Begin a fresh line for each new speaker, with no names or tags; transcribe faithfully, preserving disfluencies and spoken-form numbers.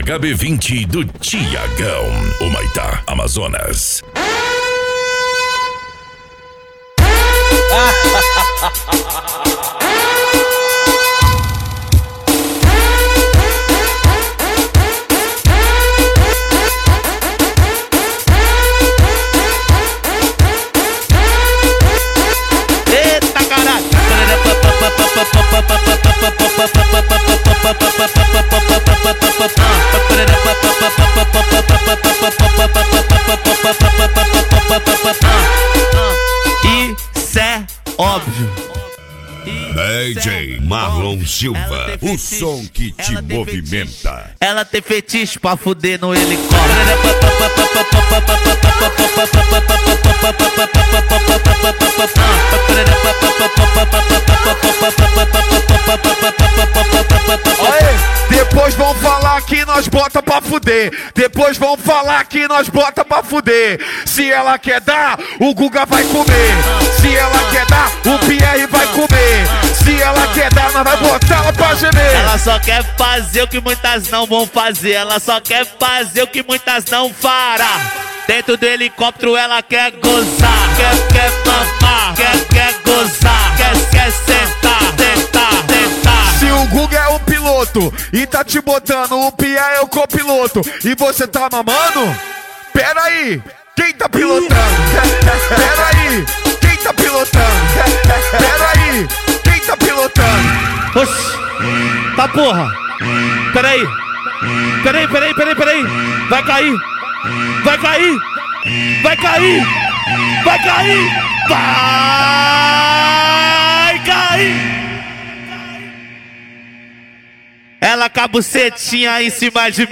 H B vinte do Tiagão, Humaitá, Amazonas.
Eita caralho! Isso é óbvio.
D J Marlon Silva, o som que te movimenta.
Ela tem fetiche pra fuder no helicóptero.
Depois vão falar que nós bota pra fuder. Depois vão falar que nós bota pra fuder. Se ela quer dar, o Guga vai comer. Se ela quer dar, o Pierre vai comer. Se ela quer dar, nós vai botar ela pra gemer.
Ela só quer fazer o que muitas não vão fazer. Ela só quer fazer o que muitas não fará. Dentro do helicóptero ela quer gozar. Quer, quer mamar, quer, quer gozar. Quer, quer sentar, tentar, tentar.
Se o Guga é o piloto e tá te botando, o Pierre é o copiloto e você tá mamando? Pera aí, quem tá pilotando? Pera aí, quem tá pilotando? Pera aí, quem tá pilotando?
Oxi, tá porra. Peraí, peraí, peraí, peraí, peraí. Vai cair, vai cair, vai cair, vai cair, vai cair. Ela com a bucetinha em cima de mim.